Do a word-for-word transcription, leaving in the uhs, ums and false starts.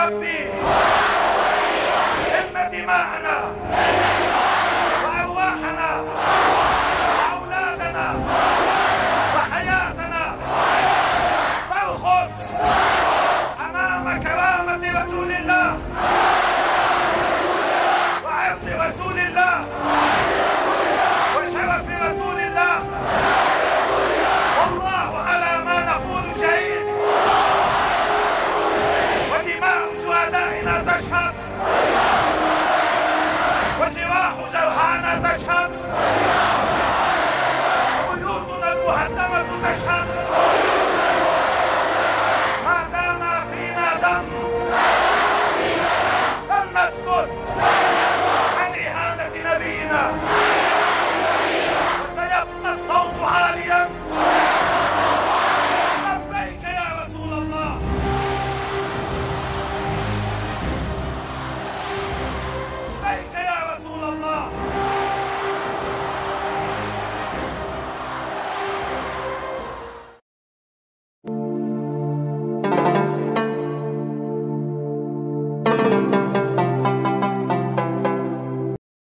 ربي إن دماءنا وأرواحنا وأولادنا وحياتنا ترخص أمام كرامة رسول الله وعرض رسول الله وشرف رسول الله. والله على ما نقول شهيد، ودماء شهدائنا تشهد، وجراح جرحانا تشهد، وبيوتنا المهدمة تشهد.